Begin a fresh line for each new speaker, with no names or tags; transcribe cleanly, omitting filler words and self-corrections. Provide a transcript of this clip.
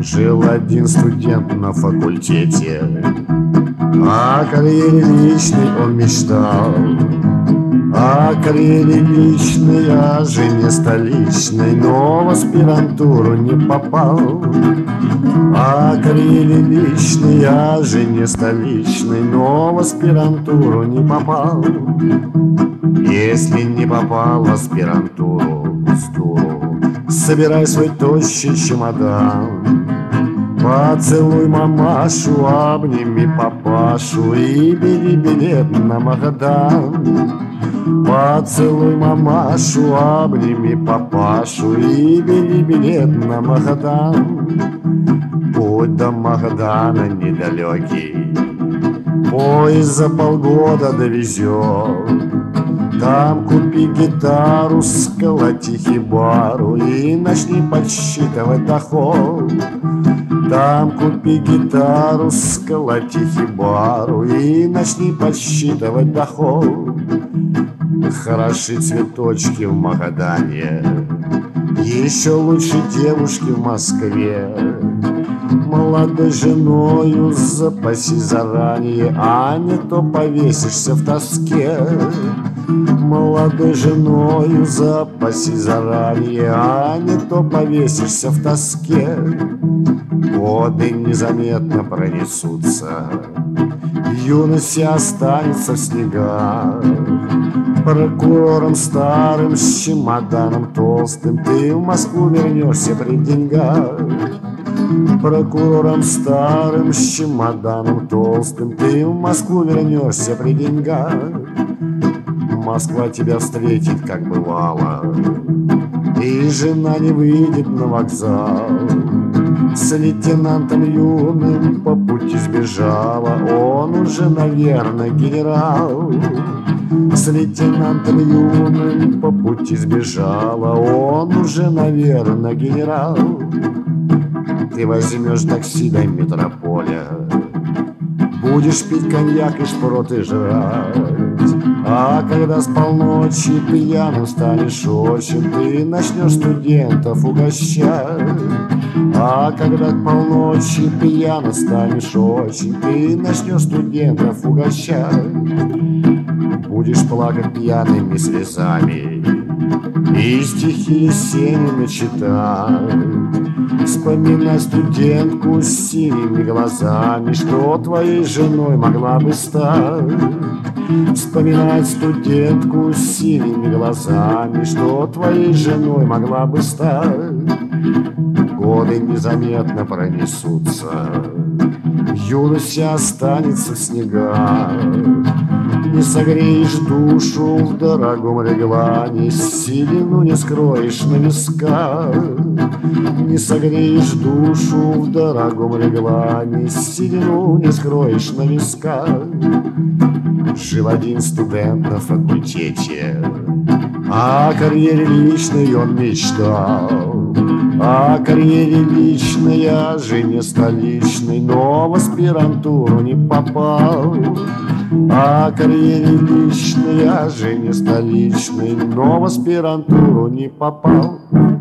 Жил один студент на факультете, о карьере личной он мечтал. О карьере личной, о жене столичной, но в аспирантуру не попал. О карьере личной, о жене столичной, но в аспирантуру не попал. Если не попал в аспирантуру, собирай свой тощий чемодан. Поцелуй мамашу, обними папашу и бери билет на Магадан. Поцелуй мамашу, обними папашу и бери билет на Магадан. Путь до Магадана недалекий, поезд за полгода довезет. Там купи гитару, сколоти хибару и начни подсчитывать доход. Там купи гитару, сколоти хибару и начни подсчитывать доход. Хороши цветочки в Магадане, еще лучше девушки в Москве. Молодой женою запаси заранее, а не то повесишься в тоске. Молодой женою запаси заранее, а не то повесишься в тоске. Годы незаметно пронесутся, юность останется в снегах. Прокурором старым с чемоданом толстым ты в Москву вернешься при деньгах. Прокурором старым с чемоданом толстым ты в Москву вернешься при деньгах. Москва тебя встретит, как бывало, и жена не выйдет на вокзал. С лейтенантом юным по пути сбежала, он уже, наверное, генерал. С лейтенантом юным по пути сбежала, он уже, наверное, генерал. Ты возьмешь такси до метрополя, будешь пить коньяк и шпроты жрать. А когда с полночи пьяным станешь очень, ты начнешь студентов угощать. А когда к полночи пьяным станешь очень, ты начнешь студентов угощать. Будешь плакать пьяными слезами и стихи Есенина читать. Вспоминай студентку с синими глазами, что твоей женой могла бы стать. Вспоминать студентку с синими глазами, что твоей женой могла бы стать. Годы незаметно пронесутся, юность останется в снегах. Не согреешь душу в дорогом реглане, седину не скроешь на висках. Не согреешь душу в дорогом реглане, седину не скроешь на висках. Жил один студент на факультете, о карьере личной он мечтал. О карьере личной, о жене столичной, но в аспирантуру не попал. О карьере личной, о жене столичной, но в аспирантуру не попал.